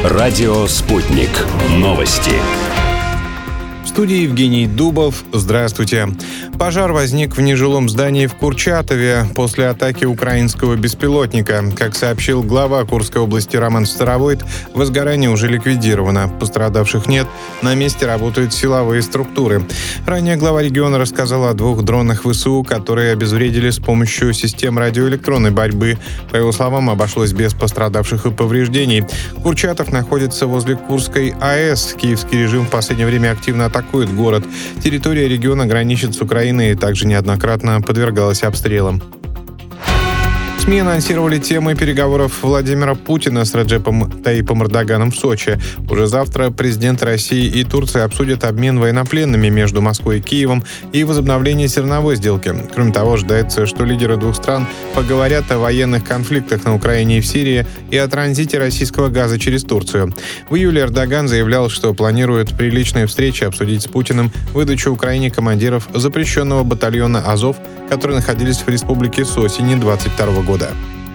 Радио «Спутник». Новости. В студии Евгений Дубов. Здравствуйте. Пожар возник в нежилом здании в Курчатове после атаки украинского беспилотника. Как сообщил глава Курской области Роман Старовойт, возгорание уже ликвидировано. Пострадавших нет. На месте работают силовые структуры. Ранее глава региона рассказал о 2 дронах ВСУ, которые обезвредили с помощью систем радиоэлектронной борьбы. По его словам, обошлось без пострадавших и повреждений. Курчатов находится возле Курской АЭС. Киевский режим в последнее время активно атакует город. Территория региона граничит с Украиной и также неоднократно подвергалась обстрелам. СМИ анонсировали темы переговоров Владимира Путина с Реджепом Таyyипом Эрдоганом в Сочи. Уже завтра президенты России и Турции обсудят обмен военнопленными между Москвой и Киевом и возобновление зерновой сделки. Кроме того, ожидается, что лидеры 2 стран поговорят о военных конфликтах на Украине и в Сирии и о транзите российского газа через Турцию. В июле Эрдоган заявлял, что планирует при личной встрече обсудить с Путиным выдачу Украине командиров запрещенного батальона «Азов», которые находились в республике с осени 2022 года.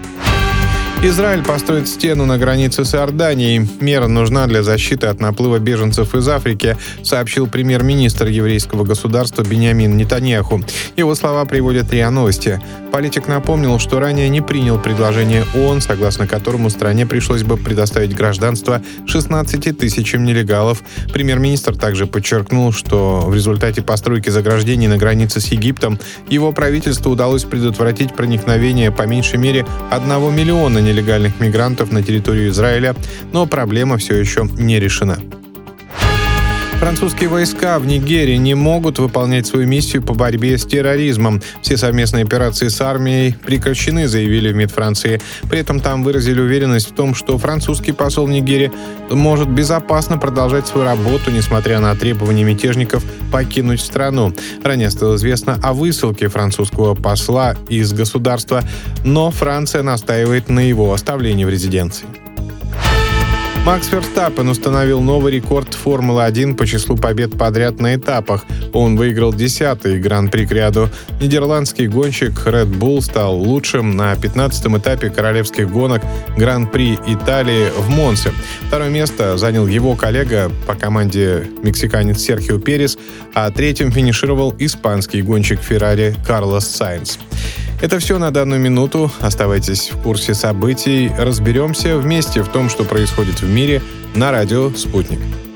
Израиль построит стену на границе с Иорданией. Мера нужна для защиты от наплыва беженцев из Африки, сообщил премьер-министр еврейского государства Биньямин Нетаньяху. Его слова приводят РИА Новости. Политик напомнил, что ранее не принял предложение ООН, согласно которому стране пришлось бы предоставить гражданство 16 тысячам нелегалов. Премьер-министр также подчеркнул, что в результате постройки заграждений на границе с Египтом его правительству удалось предотвратить проникновение по меньшей мере 1 миллиона нелегальных мигрантов на территорию Израиля, но проблема все еще не решена. Французские войска в Нигерии не могут выполнять свою миссию по борьбе с терроризмом. Все совместные операции с армией прекращены, заявили в МИД Франции. При этом там выразили уверенность в том, что французский посол в Нигерии может безопасно продолжать свою работу, несмотря на требования мятежников покинуть страну. Ранее стало известно о высылке французского посла из государства, но Франция настаивает на его оставлении в резиденции. Макс Ферстаппен установил новый рекорд Формулы-1 по числу побед подряд на этапах. Он выиграл 10-й гран-при к ряду. Нидерландский гонщик Red Bull стал лучшим на 15-м этапе королевских гонок Гран-при Италии в Монце. 2-е место занял его коллега по команде мексиканец Серхио Перес, а 3-м финишировал испанский гонщик Феррари Карлос Сайнс. Это все на данную минуту. Оставайтесь в курсе событий. Разберемся вместе в том, что происходит в мире на радио «Спутник».